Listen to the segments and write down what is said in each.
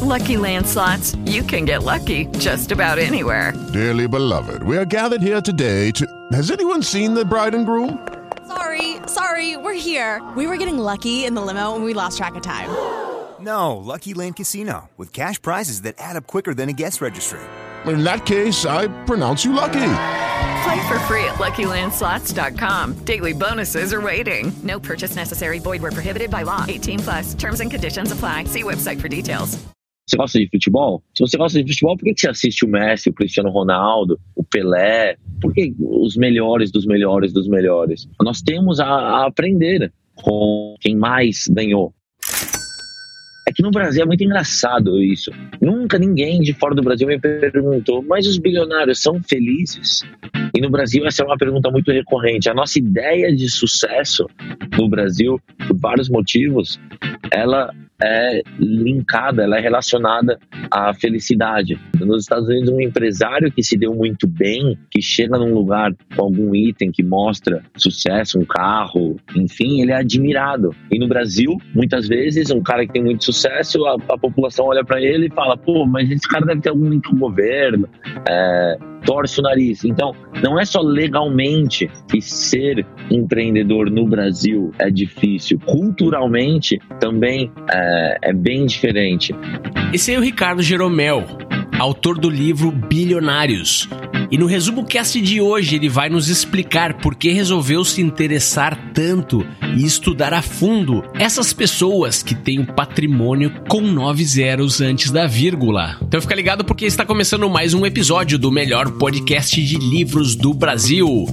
Lucky Land Slots, you can get lucky just about anywhere. Dearly beloved, we are gathered here today to... Has anyone seen the bride and groom? Sorry, we're here. We were getting lucky in the limo and we lost track of time. No, Lucky Land Casino, with cash prizes that add up quicker than a guest registry. In that case, I pronounce you lucky. Play for free at LuckyLandSlots.com. Daily bonuses are waiting. No purchase necessary. Void where prohibited by law. 18+. Terms and conditions apply. See website for details. Você gosta de futebol? Se você gosta de futebol, por que você assiste o Messi, o Cristiano Ronaldo, o Pelé? Por que os melhores dos melhores dos melhores? Nós temos a aprender com quem mais ganhou. É que no Brasil é muito engraçado isso. Nunca ninguém de fora do Brasil me perguntou, mas os bilionários são felizes? E no Brasil essa é uma pergunta muito recorrente. A nossa ideia de sucesso no Brasil, por vários motivos, ela é linkada, ela é relacionada à felicidade. Nos Estados Unidos, um empresário que se deu muito bem, que chega num lugar com algum item que mostra sucesso, um carro, enfim, ele é admirado. E no Brasil, muitas vezes, um cara que tem muito sucesso, a população olha para ele e fala, pô, mas esse cara deve ter algum link com o governo, torce o nariz. Então, não é só legalmente que ser empreendedor no Brasil é difícil. Culturalmente, também é bem diferente. Esse é o Ricardo Jeromel, autor do livro Bilionários. E no Resumo Cast de hoje ele vai nos explicar por que resolveu se interessar tanto e estudar a fundo essas pessoas que têm um patrimônio com 9 zeros antes da vírgula. Então fica ligado porque está começando mais um episódio do melhor podcast de livros do Brasil.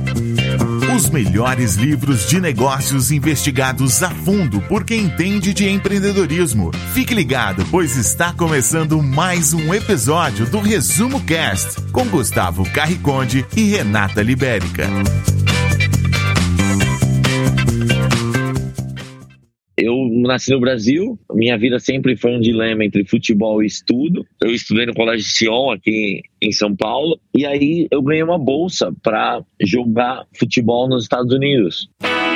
Os melhores livros de negócios investigados a fundo por quem entende de empreendedorismo. Fique ligado, pois está começando mais um episódio do Resumo Cast, com Gustavo Carriconde e Renata Libérica. Eu nasci no Brasil, minha vida sempre foi um dilema entre futebol e estudo. Eu estudei no Colégio Sion, aqui em São Paulo, e aí eu ganhei uma bolsa para jogar futebol nos Estados Unidos.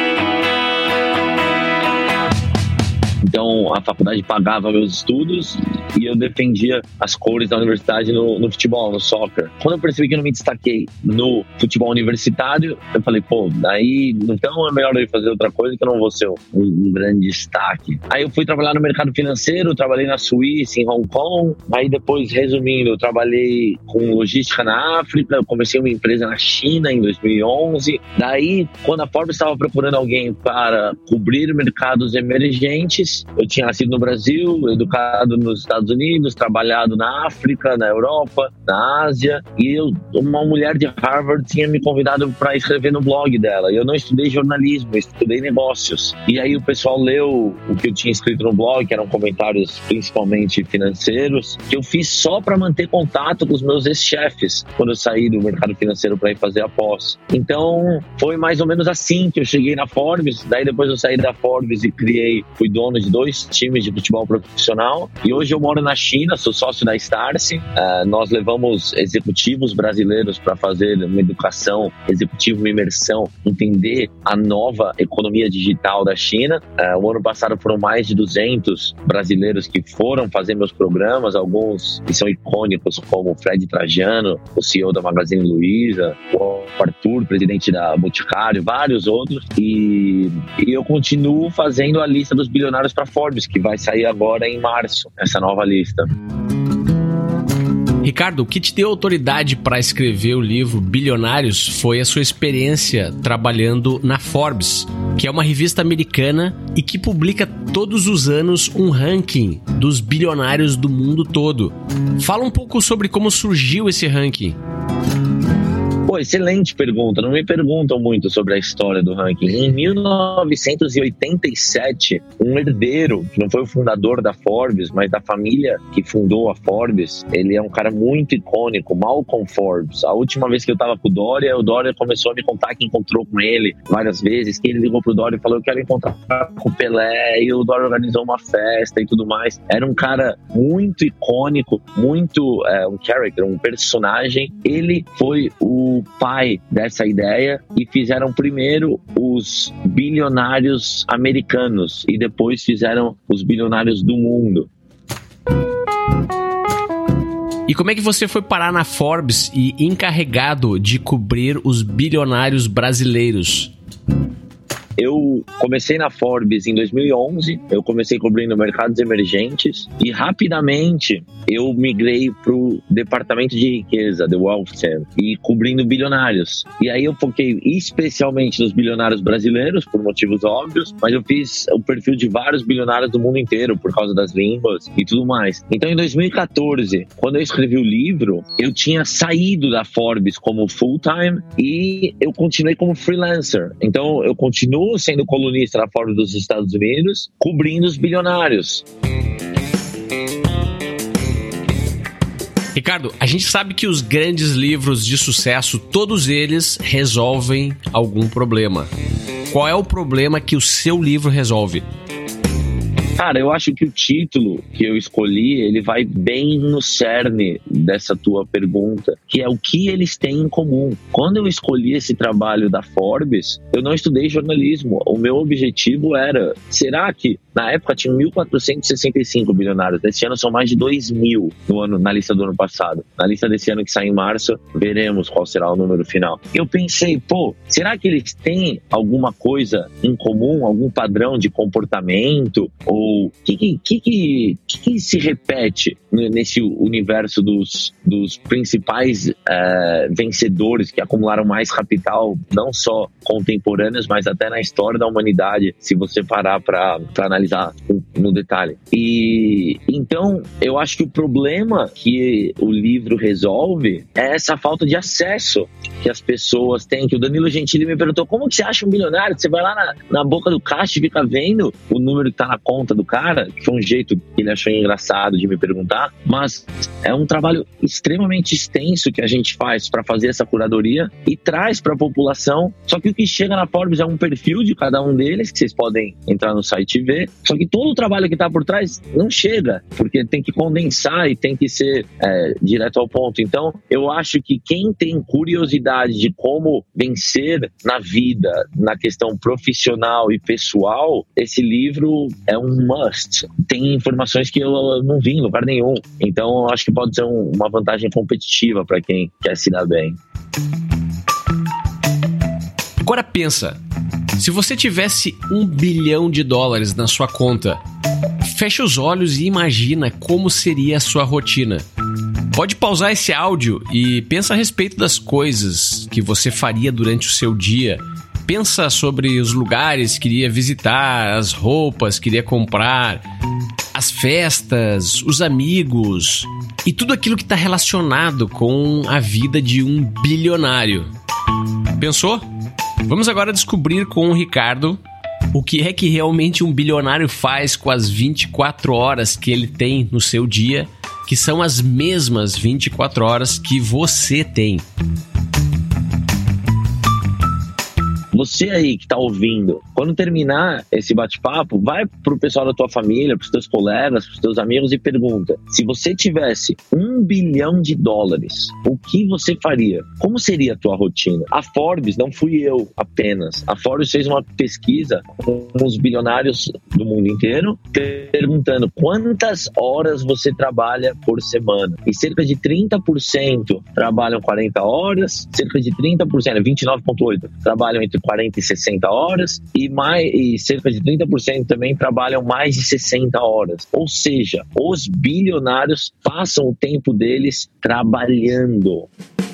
Então a faculdade pagava meus estudos e eu defendia as cores da universidade no futebol, no soccer. Quando eu percebi que eu não me destaquei no futebol universitário, eu falei, pô, daí então é melhor eu fazer outra coisa que eu não vou ser um grande destaque. Aí eu fui trabalhar no mercado financeiro, trabalhei na Suíça, em Hong Kong. Aí depois, resumindo, eu trabalhei com logística na África, eu comecei uma empresa na China em 2011. Daí, quando a Forbes estava procurando alguém para cobrir mercados emergentes, eu tinha nascido no Brasil, educado nos Estados Unidos, trabalhado na África, na Europa, na Ásia, e uma mulher de Harvard tinha me convidado para escrever no blog dela. Eu não estudei jornalismo, eu estudei negócios. E aí o pessoal leu o que eu tinha escrito no blog, que eram comentários principalmente financeiros, que eu fiz só para manter contato com os meus ex-chefes quando eu saí do mercado financeiro para ir fazer a pós. Então foi mais ou menos assim que eu cheguei na Forbes. Daí depois eu saí da Forbes e fui dono de 2 times de futebol profissional, e hoje eu moro na China, sou sócio da Starcy. Nós levamos executivos brasileiros para fazer uma educação executiva, uma imersão, entender a nova economia digital da China. O ano passado foram mais de 200 brasileiros que foram fazer meus programas, alguns que são icônicos, como o Fred Trajano, o CEO da Magazine Luiza, o Arthur, presidente da Boticário, vários outros, e eu continuo fazendo a lista dos bilionários para Forbes, que vai sair agora em março, essa nova lista. Ricardo, o que te deu autoridade para escrever o livro Bilionários foi a sua experiência trabalhando na Forbes, que é uma revista americana e que publica todos os anos um ranking dos bilionários do mundo todo. Fala um pouco sobre como surgiu esse ranking. Pô, excelente pergunta. Não me perguntam muito sobre a história do ranking. Em 1987, um herdeiro, que não foi o fundador da Forbes, mas da família que fundou a Forbes, ele é um cara muito icônico, Malcolm Forbes. A última vez que eu tava com o Dória começou a me contar que encontrou com ele várias vezes, que ele ligou pro Dória e falou, eu quero encontrar com o Pelé, e o Dória organizou uma festa e tudo mais. Era um cara muito icônico, muito um character, um personagem. Ele foi o pai dessa ideia e fizeram primeiro os bilionários americanos e depois fizeram os bilionários do mundo. E como é que você foi parar na Forbes e encarregado de cobrir os bilionários brasileiros? Eu comecei na Forbes em 2011, eu comecei cobrindo mercados emergentes e rapidamente eu migrei para o departamento de riqueza, The Wealth Channel, e cobrindo bilionários. E aí eu foquei especialmente nos bilionários brasileiros, por motivos óbvios, mas eu fiz o perfil de vários bilionários do mundo inteiro, por causa das línguas e tudo mais. Então em 2014, quando eu escrevi o livro, eu tinha saído da Forbes como full-time e eu continuei como freelancer. Então eu continuo sendo colunista na Forbes dos Estados Unidos, cobrindo os bilionários. Ricardo, a gente sabe que os grandes livros de sucesso, todos eles resolvem algum problema. Qual é o problema que o seu livro resolve? Cara, eu acho que o título que eu escolhi, ele vai bem no cerne dessa tua pergunta, que é o que eles têm em comum. Quando eu escolhi esse trabalho da Forbes, eu não estudei jornalismo. O meu objetivo era, será que na época tinha 1.465 bilionários, nesse ano são mais de 2.000 na lista do ano passado. Na lista desse ano que sai em março, veremos qual será o número final. Eu pensei, será que eles têm alguma coisa em comum, algum padrão de comportamento? Ou o que se repete nesse universo dos principais vencedores que acumularam mais capital, não só contemporâneos, mas até na história da humanidade, se você parar para analisar no detalhe. E então, eu acho que o problema que o livro resolve é essa falta de acesso que as pessoas têm, que o Danilo Gentili me perguntou, como que você acha um bilionário? Você vai lá na boca do caixa e fica vendo o número que está na conta do cara, que foi um jeito que ele achou engraçado de me perguntar, mas é um trabalho extremamente extenso que a gente faz para fazer essa curadoria e traz para a população. Só que o que chega na Forbes é um perfil de cada um deles, que vocês podem entrar no site e ver, só que todo o trabalho que está por trás não chega, porque tem que condensar e tem que ser direto ao ponto. Então, eu acho que quem tem curiosidade de como vencer na vida, na questão profissional e pessoal, esse livro é um must. Tem informações que eu não vi em lugar nenhum. Então, eu acho que pode ser uma vantagem competitiva para quem quer se dar bem. Agora pensa, se você tivesse $1 bilhão na sua conta, fecha os olhos e imagina como seria a sua rotina. Pode pausar esse áudio e pensa a respeito das coisas que você faria durante o seu dia. Pensa sobre os lugares que iria visitar, as roupas que iria comprar, as festas, os amigos e tudo aquilo que está relacionado com a vida de um bilionário. Pensou? Vamos agora descobrir com o Ricardo o que é que realmente um bilionário faz com as 24 horas que ele tem no seu dia, que são as mesmas 24 horas que você tem. Você aí que está ouvindo, quando terminar esse bate-papo, vai pro pessoal da tua família, pros teus colegas, pros teus amigos e pergunta, se você tivesse $1 bilhão, o que você faria? Como seria a tua rotina? A Forbes, não fui eu apenas, a Forbes fez uma pesquisa com os bilionários do mundo inteiro, perguntando quantas horas você trabalha por semana. E cerca de 30% trabalham 40 horas, cerca de 30%, 29,8%, trabalham entre 40 e 60 horas e cerca de 30% também trabalham mais de 60 horas. Ou seja, os bilionários passam o tempo deles trabalhando.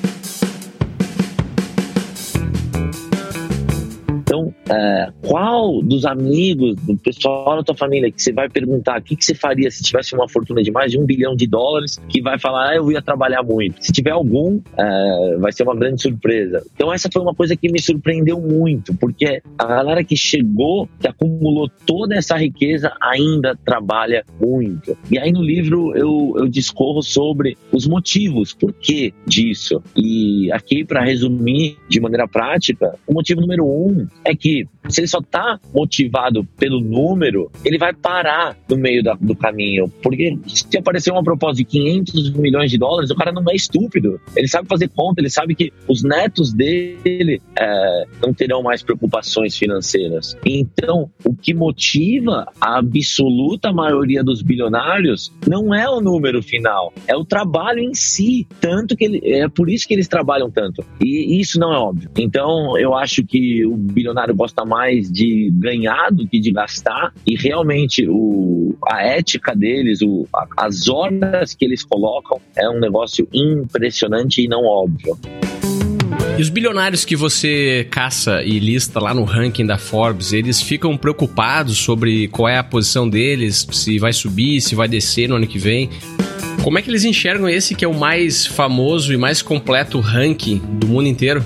Então, qual dos amigos, do pessoal da tua família que você vai perguntar o que você faria se tivesse uma fortuna de mais de $1 bilhão, que vai falar, eu ia trabalhar muito? Se tiver algum, vai ser uma grande surpresa. Então essa foi uma coisa que me surpreendeu muito, porque a galera que chegou, que acumulou toda essa riqueza, ainda trabalha muito. E aí no livro eu discorro sobre os motivos, por que disso. E aqui, para resumir de maneira prática, o motivo número 1 é que que se ele só tá motivado pelo número, ele vai parar no meio do caminho. Porque se aparecer uma proposta de 500 milhões de dólares, o cara não é estúpido. Ele sabe fazer conta, ele sabe que os netos dele não terão mais preocupações financeiras. Então, o que motiva a absoluta maioria dos bilionários não é o número final, é o trabalho em si. Tanto que é por isso que eles trabalham tanto. E isso não é óbvio. Então, eu acho que o bilionário gosta mais de ganhar do que de gastar, e realmente a ética deles, as horas que eles colocam, é um negócio impressionante e não óbvio. E os bilionários que você caça e lista lá no ranking da Forbes, eles ficam preocupados sobre qual é a posição deles, se vai subir, se vai descer no ano que vem? Como é que eles enxergam esse que é o mais famoso e mais completo ranking do mundo inteiro?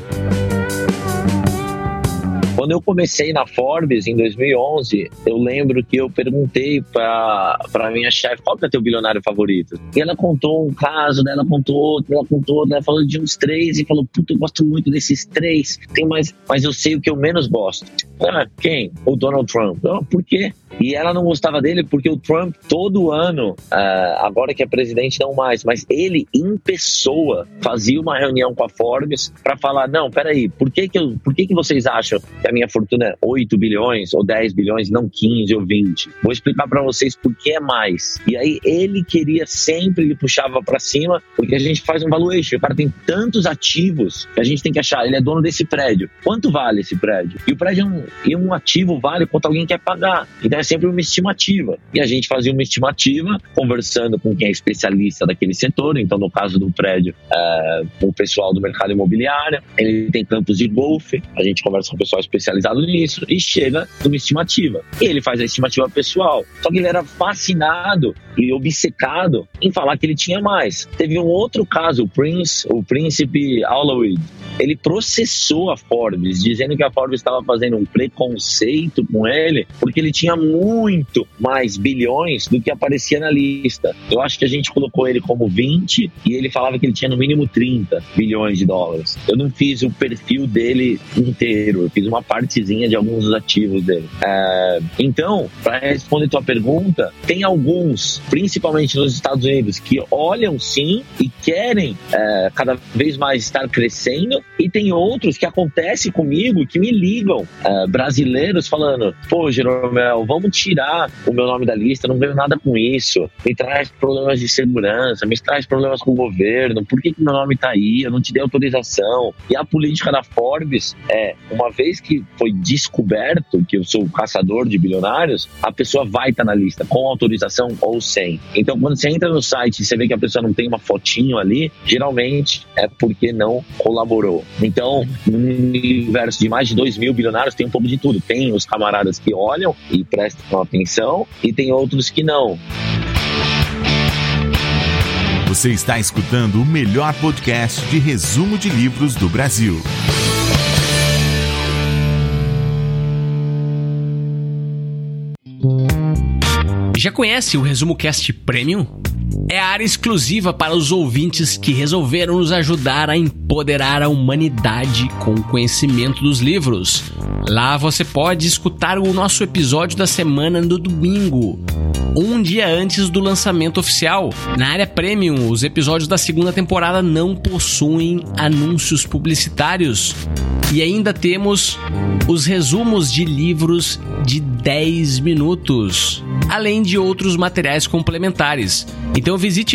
Quando eu comecei na Forbes, em 2011, eu lembro que eu perguntei pra minha chefe, qual que é teu bilionário favorito? E ela contou um caso, ela contou outro, ela falou de uns 3 e falou, puta, eu gosto muito desses 3, tem mais, mas eu sei o que eu menos gosto. Quem? O Donald Trump. Por quê? E ela não gostava dele porque o Trump, todo ano, agora que é presidente não mais, mas ele em pessoa fazia uma reunião com a Forbes para falar, não, peraí, por que vocês acham que a minha fortuna é 8 bilhões ou 10 bilhões, não 15 ou 20? Vou explicar para vocês por que é mais. E aí ele queria sempre, ele puxava para cima, porque a gente faz um valuation, o cara tem tantos ativos que a gente tem que achar, ele é dono desse prédio, quanto vale esse prédio? E o prédio um ativo vale quanto alguém quer pagar. Então é sempre uma estimativa. E a gente fazia uma estimativa conversando com quem é especialista daquele setor. Então, no caso do prédio, o pessoal do mercado imobiliário, ele tem campos de golfe, a gente conversa com o pessoal especializado nisso e chega numa estimativa. E ele faz a estimativa pessoal. Só que ele era fascinado e obcecado em falar que ele tinha mais. Teve um outro caso, o príncipe Alauid. Ele processou a Forbes, dizendo que a Forbes estava fazendo um preconceito com ele, porque ele tinha muito mais bilhões do que aparecia na lista. Eu acho que a gente colocou ele como 20 e ele falava que ele tinha no mínimo 30 bilhões de dólares. Eu não fiz o perfil dele inteiro, eu fiz uma partezinha de alguns dos ativos dele. Então, para responder tua pergunta, tem alguns, principalmente nos Estados Unidos, que olham sim e querem cada vez mais estar crescendo, e tem outros que acontece comigo, que me ligam, brasileiros falando, pô, Jeromel, vamos tirar o meu nome da lista, não ganho nada com isso, me traz problemas de segurança, me traz problemas com o governo, por que meu nome tá aí, eu não te dei autorização. E a política da Forbes uma vez que foi descoberto que eu sou caçador de bilionários, a pessoa vai estar na lista, com autorização ou sem. Então, quando você entra no site e você vê que a pessoa não tem uma fotinho ali, geralmente é porque não colaborou. Então, no universo de mais de 2 mil bilionários, tem um pouco de tudo. Tem os camaradas que olham e prestam atenção, e tem outros que não. Você está escutando o melhor podcast de resumo de livros do Brasil. Já conhece o Resumo Cast Premium? É a área exclusiva para os ouvintes que resolveram nos ajudar a empoderar a humanidade com o conhecimento dos livros. Lá você pode escutar o nosso episódio da semana no domingo, um dia antes do lançamento oficial. Na área Premium, os episódios da segunda temporada não possuem anúncios publicitários. E ainda temos os resumos de livros de 10 minutos, além de outros materiais complementares. Então visite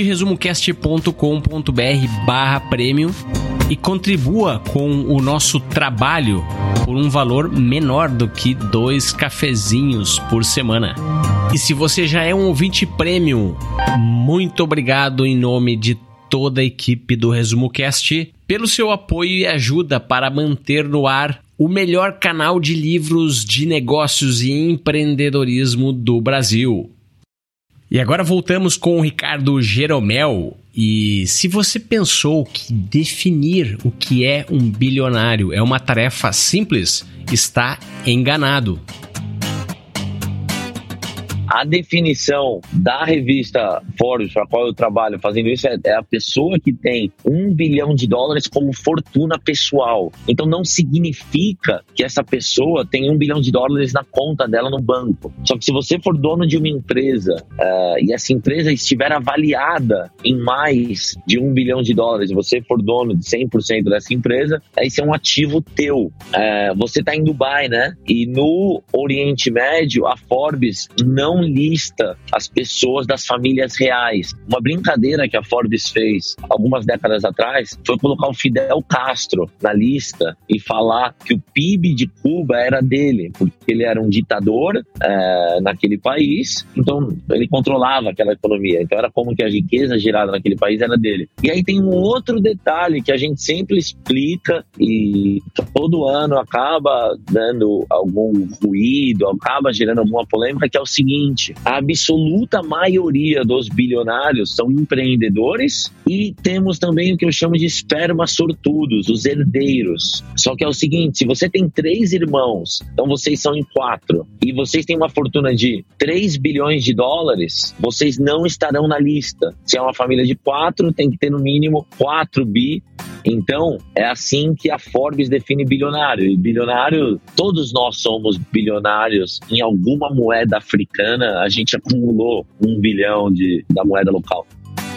resumocast.com.br/premium e contribua com o nosso trabalho por um valor menor do que 2 cafezinhos por semana. E se você já é um ouvinte premium, muito obrigado em nome de toda a equipe do Resumo Cast pelo seu apoio e ajuda para manter no ar o melhor canal de livros de negócios e empreendedorismo do Brasil. E agora voltamos com o Ricardo Jeromel. E se você pensou que definir o que é um bilionário é uma tarefa simples, está enganado. A definição da revista Forbes, para a qual eu trabalho fazendo isso, é a pessoa que tem $1 bilhão como fortuna pessoal. Então não significa que essa pessoa tem $1 bilhão na conta dela no banco. Só que se você for dono de uma empresa e essa empresa estiver avaliada em mais de $1 bilhão e você for dono de 100% dessa empresa, isso é um ativo teu. Você está em Dubai, né? E no Oriente Médio, a Forbes não lista as pessoas das famílias reais. Uma brincadeira que a Forbes fez algumas décadas atrás foi colocar o Fidel Castro na lista e falar que o PIB de Cuba era dele, porque ele era um ditador naquele país, então ele controlava aquela economia, então era como que a riqueza gerada naquele país era dele. E aí tem um outro detalhe que a gente sempre explica e todo ano acaba dando algum ruído, acaba gerando alguma polêmica, que é o seguinte: a absoluta maioria dos bilionários são empreendedores e temos também o que eu chamo de esperma sortudos, os herdeiros. Só que é o seguinte, se você tem 3 irmãos, então vocês são em 4, e vocês têm uma fortuna de $3 bilhões, vocês não estarão na lista. Se é uma família de 4, tem que ter no mínimo 4 bi. Então, é assim que a Forbes define bilionário. E bilionário, todos nós somos bilionários em alguma moeda africana. A gente acumulou $1 bilhão da moeda local.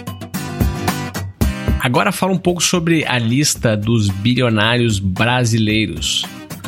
Agora fala um pouco sobre a lista dos bilionários brasileiros.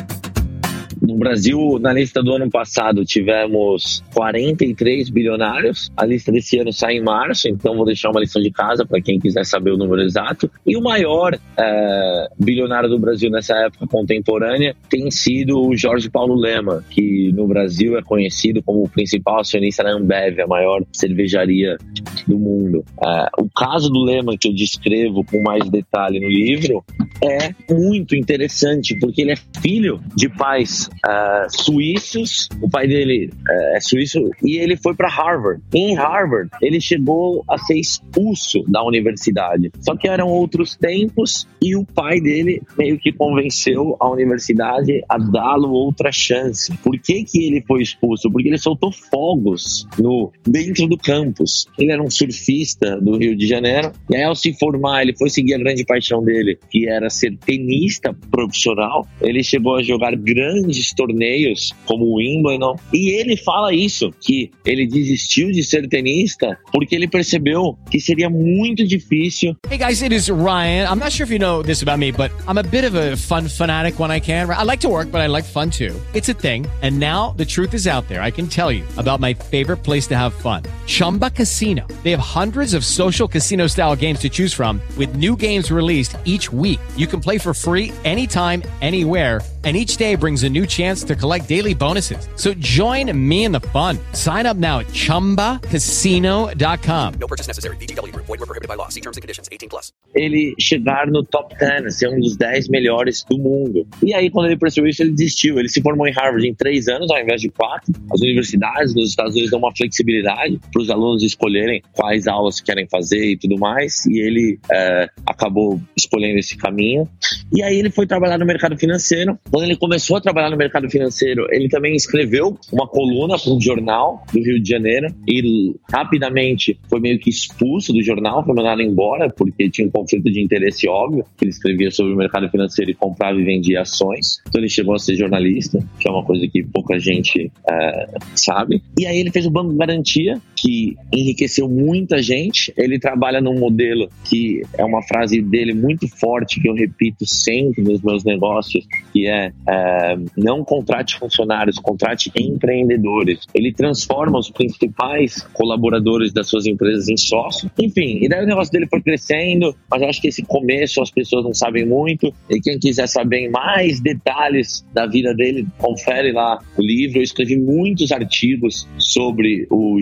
No Brasil, na lista do ano passado, tivemos 43 bilionários. A lista desse ano sai em março, então vou deixar uma lição de casa para quem quiser saber o número exato. E o maior bilionário do Brasil nessa época contemporânea tem sido o Jorge Paulo Lemann, que no Brasil é conhecido como o principal acionista da Ambev, a maior cervejaria do mundo. O caso do Lemann, que eu descrevo com mais detalhe no livro, é muito interessante, porque ele é filho de pais suíços. O pai dele é suíço e ele foi para Harvard. Em Harvard, ele chegou a ser expulso da universidade. Só que eram outros tempos e o pai dele meio que convenceu a universidade a dá-lo outra chance. Por que ele foi expulso? Porque ele soltou fogos dentro do campus. Ele era um surfista do Rio de Janeiro e aí, ao se formar, ele foi seguir a grande paixão dele, que era ser tenista profissional. Ele chegou a jogar grandes torneios como o Wimbledon, e ele fala isso, que ele desistiu de ser tenista porque ele percebeu que seria muito difícil. Hey guys, it is Ryan. I'm not sure if you know this about me, but I'm a bit of a fun fanatic when I can. I like to work, but I like fun too. It's a thing. And now the truth is out there. I can tell you about my favorite place to have fun. Chumba Casino. They have hundreds of social casino style games to choose from with new games released each week. You can play for free anytime, anywhere. And each day brings a new chance to collect daily bonuses. So join me in the fun. Sign up now at ChumbaCasino.com. No purchase necessary. VGW Group. Void where prohibited by law. See terms and conditions. 18+. Ele chegar no top 10, ser um dos 10 melhores do mundo. E aí, quando ele percebeu isso, ele desistiu. Ele se formou em Harvard em 3 anos, ao invés de 4. As universidades dos Estados Unidos dão uma flexibilidade para os alunos escolherem quais aulas querem fazer e tudo mais. E ele acabou escolhendo esse caminho. E aí ele foi trabalhar no mercado financeiro. Quando ele começou a trabalhar no mercado financeiro, ele também escreveu uma coluna para um jornal do Rio de Janeiro e rapidamente foi meio que expulso do jornal, foi mandado embora porque tinha um conflito de interesse óbvio, que ele escrevia sobre o mercado financeiro e comprava e vendia ações. Então ele chegou a ser jornalista, que é uma coisa que pouca gente sabe. E aí ele fez o Banco Garantia, que enriqueceu muita gente. Ele trabalha num modelo que é uma frase dele muito forte, que eu repito sempre nos meus negócios, que é não contrate funcionários, contrate empreendedores. Ele transforma os principais colaboradores das suas empresas em sócios. Enfim, e daí o negócio dele foi crescendo, mas eu acho que esse começo as pessoas não sabem muito, e quem quiser saber mais detalhes da vida dele, confere lá o livro. Eu escrevi muitos artigos sobre o Jorge Paulo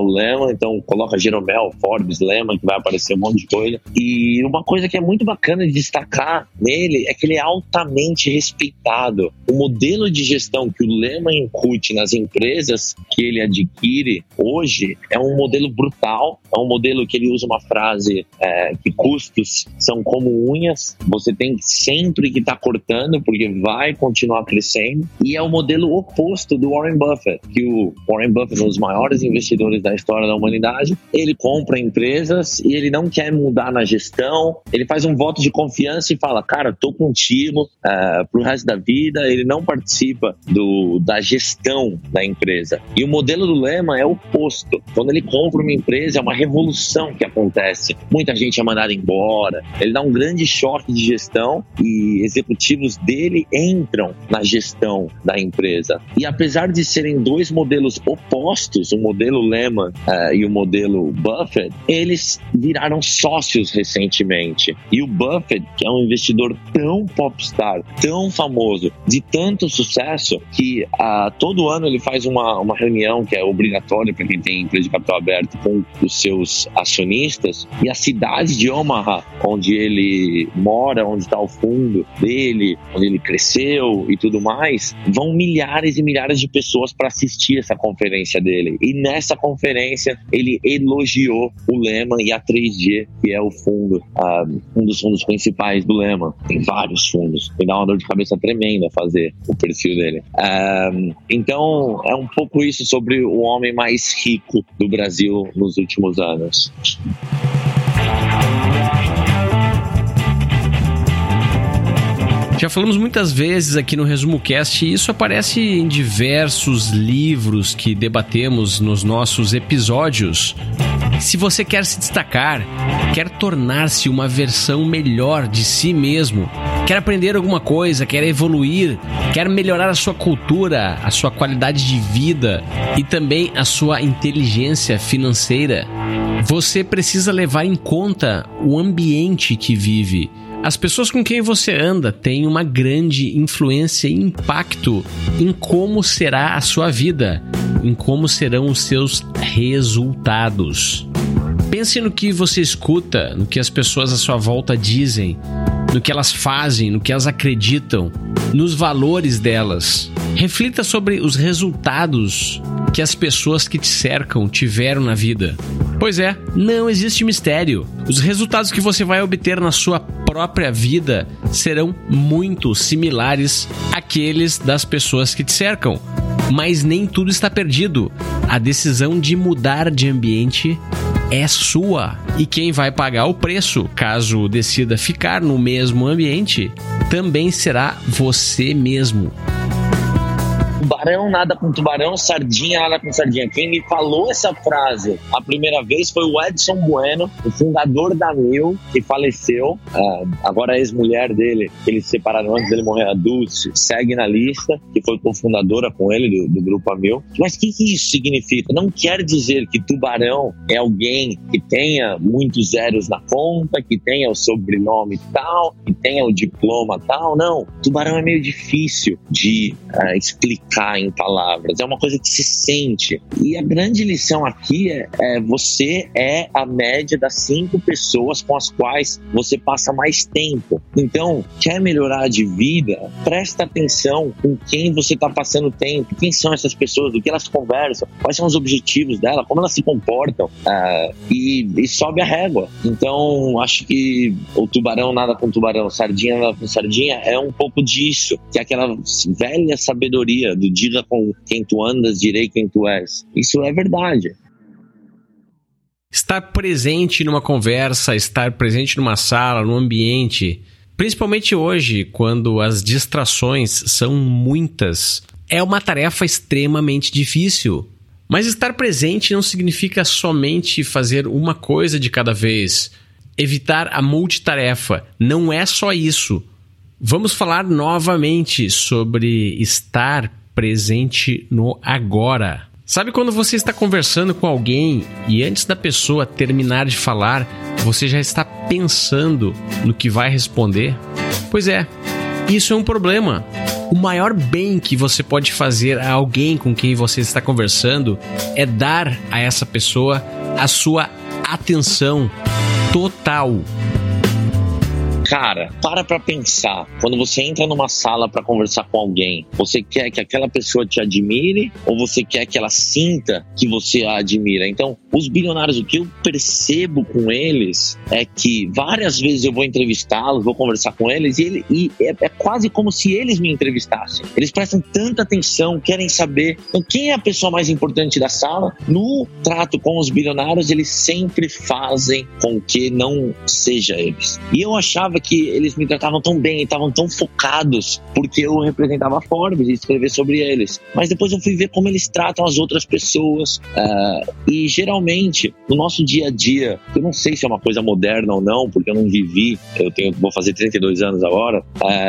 o Lehman, então coloca Jeromel, Forbes, Lehman, que vai aparecer um monte de coisa. E uma coisa que é muito bacana de destacar nele é que ele é altamente respeitado. O modelo de gestão que o Lehman incute nas empresas que ele adquire hoje é um modelo brutal, é um modelo que ele usa uma frase que custos são como unhas, você tem sempre que estar cortando porque vai continuar crescendo, e é o modelo oposto do Warren Buffett, que o Warren Buffett, um dos maiores investidores da história da humanidade, ele compra empresas e ele não quer mudar na gestão, ele faz um voto de confiança e fala, cara, tô contigo pro resto da vida. Ele não participa da gestão da empresa. E o modelo do Lehman é o oposto. Quando ele compra uma empresa, é uma revolução que acontece. Muita gente é mandada embora, ele dá um grande choque de gestão e executivos dele entram na gestão da empresa. E apesar de serem dois modelos opostos, o modelo Lehman e o modelo Buffett, eles viraram sócios recentemente. E o Buffett, que é um investidor tão popstar, tão famoso, de tanto sucesso, que todo ano ele faz uma reunião que é obrigatória para quem tem empresa de capital aberto com os seus acionistas, e a cidade de Omaha, onde ele mora, onde está o fundo dele, onde ele cresceu e tudo mais, vão milhares e milhares de pessoas para assistir essa conferência dele. E nessa conferência ele elogiou o Lehman e a 3G, que é o fundo, um dos fundos principais do Lehman. Tem vários fundos, me dá uma dor de cabeça tremenda fazer o perfil dele. Então é um pouco isso sobre o homem mais rico do Brasil nos últimos anos. Já falamos muitas vezes aqui no Resumo Cast e isso aparece em diversos livros que debatemos nos nossos episódios. Se você quer se destacar, quer tornar-se uma versão melhor de si mesmo, quer aprender alguma coisa, quer evoluir, quer melhorar a sua cultura, a sua qualidade de vida e também a sua inteligência financeira, você precisa levar em conta o ambiente que vive. As pessoas com quem você anda têm uma grande influência e impacto em como será a sua vida, em como serão os seus resultados. Pense no que você escuta, no que as pessoas à sua volta dizem, no que elas fazem, no que elas acreditam, nos valores delas. Reflita sobre os resultados que as pessoas que te cercam tiveram na vida. Pois é, não existe mistério. Os resultados que você vai obter na sua própria vida serão muito similares àqueles das pessoas que te cercam. Mas nem tudo está perdido. A decisão de mudar de ambiente é sua. E quem vai pagar o preço, caso decida ficar no mesmo ambiente, também será você mesmo. Tubarão nada com tubarão, sardinha nada com sardinha. Quem me falou essa frase a primeira vez foi o Edson Bueno, o fundador da Amil, que faleceu. Agora a ex-mulher dele, que eles se separaram antes dele morrer, a Dulce, segue na lista, que foi cofundadora com ele do grupo Amil. Mas o que isso significa? Não quer dizer que tubarão é alguém que tenha muitos zeros na conta, que tenha o sobrenome tal, que tenha o diploma tal. Não, tubarão é meio difícil de explicar em palavras, é uma coisa que se sente. E a grande lição aqui você é a média das 5 pessoas com as quais você passa mais tempo. Então, quer melhorar de vida? Presta atenção com quem você está passando tempo, quem são essas pessoas, do que elas conversam, quais são os objetivos dela, como elas se comportam, e sobe a régua. Então, acho que o tubarão nada com tubarão, sardinha nada com sardinha é um pouco disso, que é aquela velha sabedoria do diga com quem tu andas, direi quem tu és. Isso é verdade. Estar presente numa conversa, estar presente numa sala, num ambiente, principalmente hoje, quando as distrações são muitas, é uma tarefa extremamente difícil. Mas estar presente não significa somente fazer uma coisa de cada vez. Evitar a multitarefa não é só isso. Vamos falar novamente sobre estar presente no agora. Sabe quando você está conversando com alguém e antes da pessoa terminar de falar, você já está pensando no que vai responder? Pois é, isso é um problema. O maior bem que você pode fazer a alguém com quem você está conversando é dar a essa pessoa a sua atenção total. Cara, para pensar. Quando você entra numa sala para conversar com alguém, você quer que aquela pessoa te admire ou você quer que ela sinta que você a admira? Então, os bilionários, o que eu percebo com eles é que várias vezes eu vou entrevistá-los, vou conversar com eles e é quase como se eles me entrevistassem. Eles prestam tanta atenção, querem saber. Então, quem é a pessoa mais importante da sala? No trato com os bilionários, eles sempre fazem com que não seja eles. E eu achava que eles me tratavam tão bem, estavam tão focados porque eu representava a Forbes e escrever sobre eles. Mas depois eu fui ver como eles tratam as outras pessoas e geralmente no nosso dia a dia, eu não sei se é uma coisa moderna ou não, porque eu não vivi, vou fazer 32 anos agora,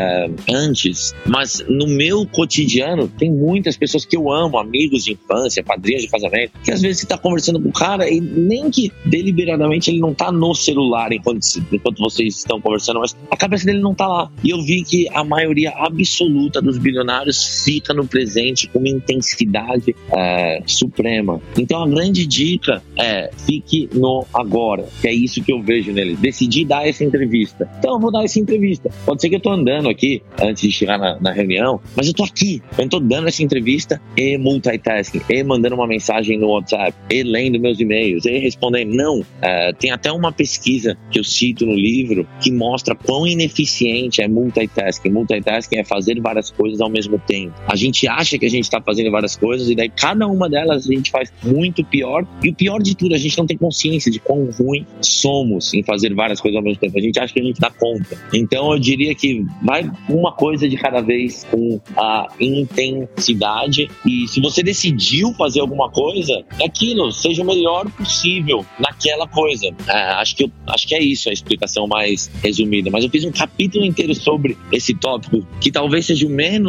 antes, mas no meu cotidiano tem muitas pessoas que eu amo, amigos de infância, padrinhos de casamento, que às vezes você está conversando com o cara e nem que deliberadamente ele não está no celular enquanto vocês estão conversando, mas a cabeça dele não tá lá. E eu vi que a maioria absoluta dos bilionários fica no presente com uma intensidade suprema. Então a grande dica é: fique no agora, que é isso que eu vejo nele. Decidi dar essa entrevista, então eu vou dar essa entrevista. Pode ser que eu tô andando aqui antes de chegar na reunião, mas eu tô aqui, eu tô dando essa entrevista e multitasking, e mandando uma mensagem no WhatsApp, e lendo meus e-mails, e respondendo. Não, tem até uma pesquisa que eu cito no livro que mostra quão ineficiente é multitasking. Multitasking é fazer várias coisas ao mesmo tempo. A gente acha que a gente está fazendo várias coisas e daí cada uma delas a gente faz muito pior. E o pior de tudo, a gente não tem consciência de quão ruim somos em fazer várias coisas ao mesmo tempo. A gente acha que a gente dá conta. Então eu diria que vai uma coisa de cada vez com a intensidade. E se você decidiu fazer alguma coisa, é aquilo, seja o melhor possível naquela coisa. Acho que é isso a explicação mais resumida, mas eu fiz um capítulo inteiro sobre esse tópico, que talvez seja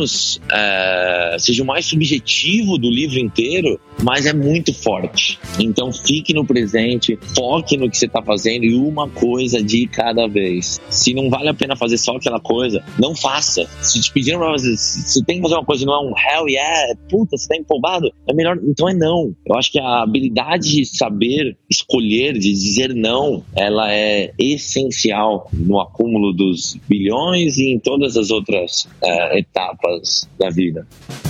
seja o mais subjetivo do livro inteiro, mas é muito forte. Então fique no presente, foque no que você está fazendo e uma coisa de cada vez. Se não vale a pena fazer só aquela coisa, não faça. Se te pediram pra fazer, se tem que fazer uma coisa e não é um hell yeah, puta, você tá empolgado, é melhor, então é não. Eu acho que a habilidade de saber escolher, de dizer não, ela é essencial no acúmulo dos bilhões e em todas as outras etapas da vida.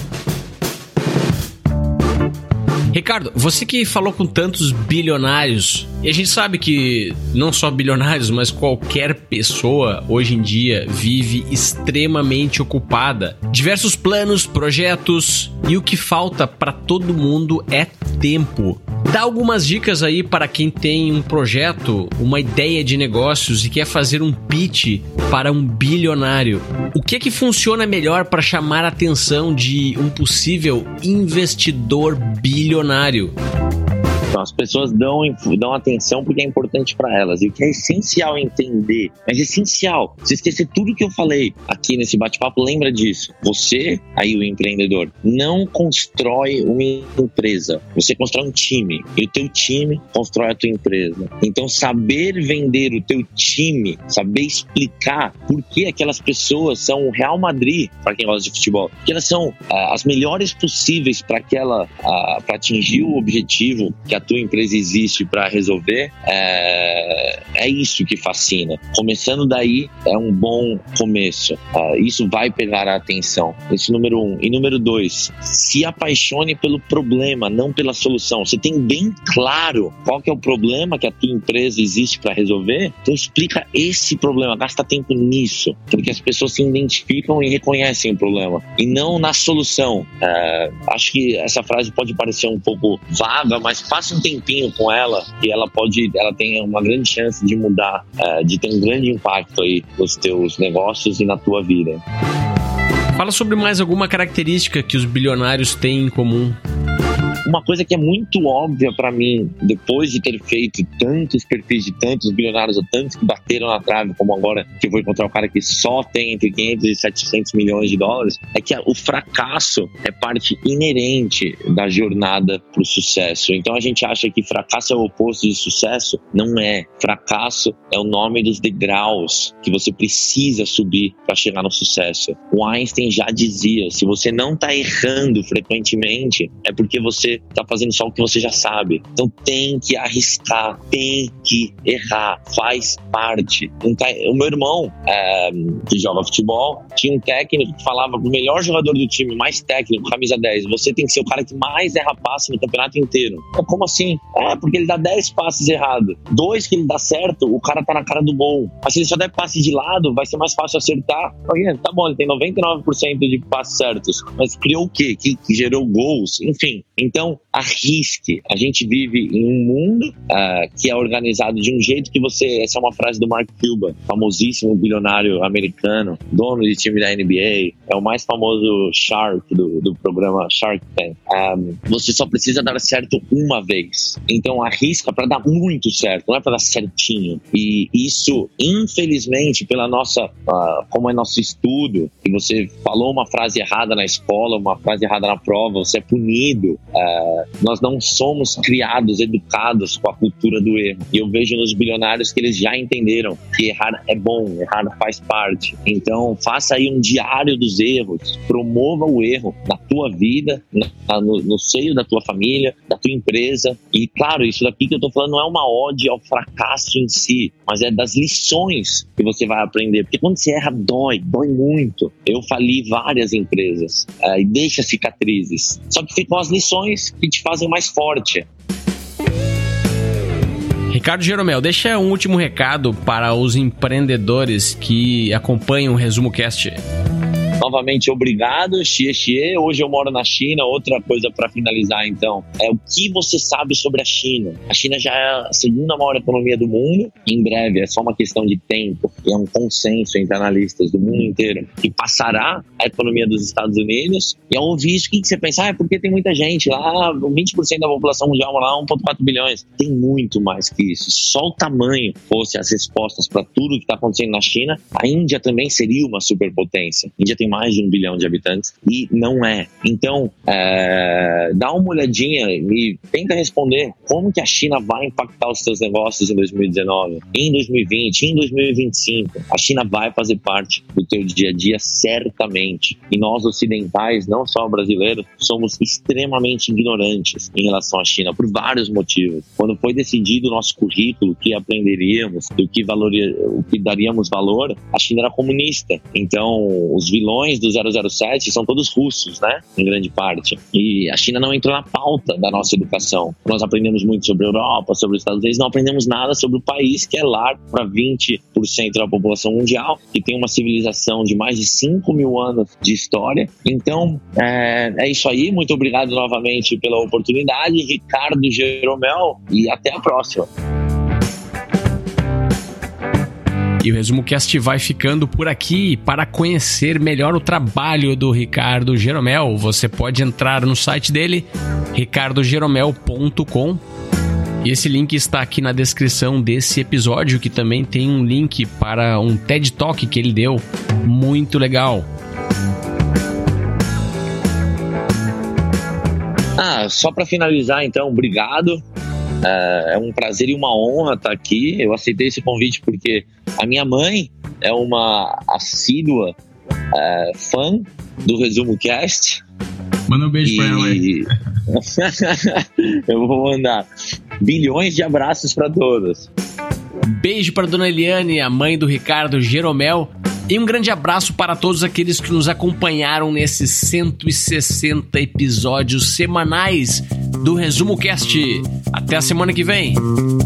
Ricardo, você que falou com tantos bilionários, e a gente sabe que não só bilionários, mas qualquer pessoa hoje em dia vive extremamente ocupada. Diversos planos, projetos, e o que falta para todo mundo é tempo. Dá algumas dicas aí para quem tem um projeto, uma ideia de negócios e quer fazer um pitch para um bilionário. O que é que funciona melhor para chamar a atenção de um possível investidor bilionário? Então, as pessoas dão atenção porque é importante para elas. E o que é essencial entender, mas essencial, se esquecer tudo que eu falei aqui nesse bate-papo, lembra disso. Você, aí o empreendedor, não constrói uma empresa. Você constrói um time. E o teu time constrói a tua empresa. Então, saber vender o teu time, saber explicar por que aquelas pessoas são o Real Madrid, para quem gosta de futebol, que elas são as melhores possíveis para atingir o objetivo que a tua empresa existe para resolver, é isso que fascina. Começando daí é um bom começo. Isso vai pegar a atenção. Esse número 1. E número 2, se apaixone pelo problema, não pela solução. Você tem bem claro qual que é o problema que a tua empresa existe para resolver? Então explica esse problema, gasta tempo nisso, porque as pessoas se identificam e reconhecem o problema, e não na solução. Acho que essa frase pode parecer um pouco vaga, mas passe um tempinho com ela e ela tem uma grande chance de mudar, de ter um grande impacto aí nos teus negócios e na tua vida. Fala sobre mais alguma característica que os bilionários têm em comum. uma coisa que é muito óbvia para mim, depois de ter feito tantos perfis de tantos bilionários ou tantos que bateram na trave, como agora que eu vou encontrar o cara que só tem entre 500 e 700 milhões de dólares, é que o fracasso é parte inerente da jornada para o sucesso. Então a gente acha que fracasso é o oposto de sucesso. Não é. Fracasso é o nome dos degraus que você precisa subir para chegar no sucesso. O Einstein já dizia, se você não está errando frequentemente, é porque você está fazendo só o que você já sabe. Então tem que arriscar, tem que errar, faz parte. O meu irmão, que joga futebol, tinha um técnico que falava pro melhor jogador do time, mais técnico, camisa 10, você tem que ser o cara que mais erra passe no campeonato inteiro. Como assim? Porque ele dá 10 passes errados. 2 que ele dá certo, o cara tá na cara do gol. Mas se ele só der passe de lado, vai ser mais fácil acertar. Tá bom, ele tem 99% de passes certos, mas criou o quê? Que gerou gols? Enfim, então arrisque. A gente vive em um mundo que é organizado de um jeito que essa é uma frase do Mark Cuban, famosíssimo bilionário americano, dono de time da NBA, é o mais famoso Shark do programa Shark Tank. Você só precisa dar certo uma vez. Então arrisca para dar muito certo, não é para dar certinho. E isso, infelizmente, pela nossa, como é nosso estudo, e você falou uma frase errada na escola, uma frase errada na prova, você é punido. Nós não somos criados, educados com a cultura do erro. E eu vejo nos bilionários que eles já entenderam que errar é bom, errar faz parte. Então faça aí um diário dos erros, promova o erro na tua vida, no seio da tua família, da tua empresa. E claro, isso daqui que eu tô falando não é uma ode ao fracasso em si, mas é das lições que você vai aprender, porque quando você erra dói muito. Eu fali várias empresas e deixa cicatrizes, só que ficam as lições que te fazem mais forte. Ricardo Jeromel, deixa um último recado para os empreendedores que acompanham o Resumo Cast. Novamente, obrigado, xie. Hoje eu moro na China. Outra coisa para finalizar, então, é o que você sabe sobre a China. A China já é a segunda maior economia do mundo. Em breve, é só uma questão de tempo. E é um consenso entre analistas do mundo inteiro que passará a economia dos Estados Unidos. E ao ouvir isso, o que você pensa? É porque tem muita gente lá, 20% da população mundial mora lá, 1,4 bilhões. Tem muito mais que isso. Só o tamanho fosse as respostas para tudo que está acontecendo na China, a Índia também seria uma superpotência. A Índia tem mais de 1 bilhão de habitantes e não é. Então, dá uma olhadinha e tenta responder como que a China vai impactar os seus negócios em 2019, em 2020, em 2025. A China vai fazer parte do teu dia a dia certamente. E nós ocidentais, não só brasileiros, somos extremamente ignorantes em relação à China por vários motivos. Quando foi decidido o nosso currículo, o que aprenderíamos, o que daríamos valor, a China era comunista. Então, os vilões do 007 são todos russos, né? Em grande parte. E a China não entrou na pauta da nossa educação. Nós aprendemos muito sobre a Europa, sobre os Estados Unidos, não aprendemos nada sobre o país que é lar para 20% da população mundial, que tem uma civilização de mais de 5 mil anos de história. Então, é isso aí. Muito obrigado novamente pela oportunidade. Ricardo Jeromel, e até a próxima. E o Resumo Cast vai ficando por aqui. Para conhecer melhor o trabalho do Ricardo Jeromel, você pode entrar no site dele, ricardojeromel.com. E esse link está aqui na descrição desse episódio, que também tem um link para um TED Talk que ele deu, muito legal. Só para finalizar, então, obrigado. É um prazer e uma honra estar aqui. Eu aceitei esse convite porque a minha mãe é uma assídua fã do Resumo Cast. Manda um beijo pra ela aí. Eu vou mandar bilhões de abraços para todos. Beijo para Dona Eliane, a mãe do Ricardo Jeromel. E um grande abraço para todos aqueles que nos acompanharam nesses 160 episódios semanais do Resumo Cast. Até a semana que vem.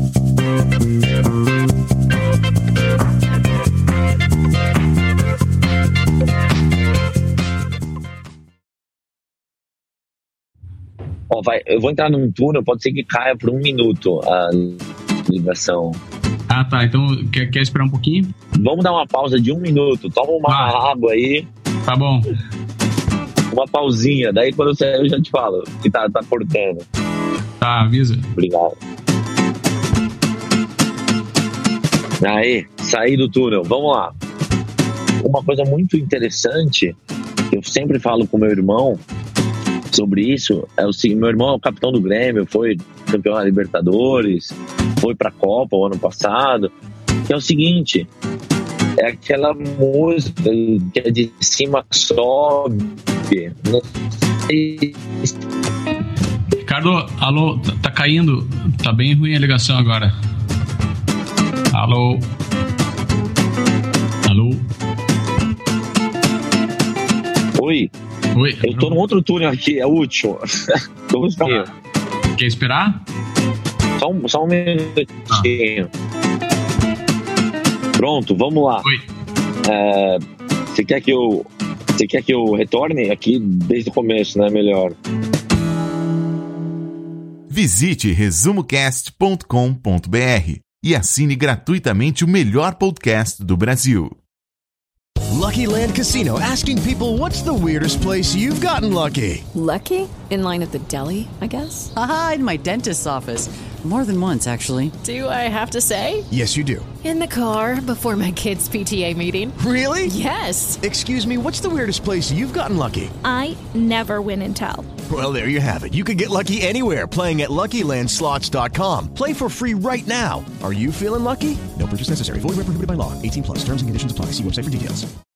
Eu vou entrar num túnel, pode ser que caia por 1 minuto a ligação. Tá. Então, quer esperar um pouquinho? Vamos dar uma pausa de 1 minuto. Toma uma água aí. Tá bom. uma pausinha. Daí quando eu sair eu já te falo que tá cortando. Tá, avisa. Obrigado. Aí, saí do túnel. Vamos lá. Uma coisa muito interessante que eu sempre falo com meu irmão sobre isso é o seguinte: meu irmão é o capitão do Grêmio, foi campeão da Libertadores, foi pra Copa o ano passado, que é o seguinte: é aquela música que é de cima sobe. Não sei. Ricardo, alô, tá caindo, tá bem ruim a ligação agora. Alô? Oi? Eu tô num outro túnel aqui, é o último. Quer esperar? Só um minutinho. Pronto, vamos lá. Oi. Você quer que eu retorne aqui desde o começo, né? Melhor. Visite resumocast.com.br e assine gratuitamente o melhor podcast do Brasil. Lucky Land Casino, asking people, what's the weirdest place you've gotten lucky? Lucky? In line at the deli, I guess? Aha, in my dentist's office. More than once, actually. Do I have to say? Yes, you do. In the car before my kids' PTA meeting. Really? Yes. Excuse me, what's the weirdest place you've gotten lucky? I never win and tell. Well, there you have it. You can get lucky anywhere, playing at LuckyLandSlots.com. Play for free right now. Are you feeling lucky? No purchase necessary. Void where prohibited by law. 18+. Terms and conditions apply. See website for details.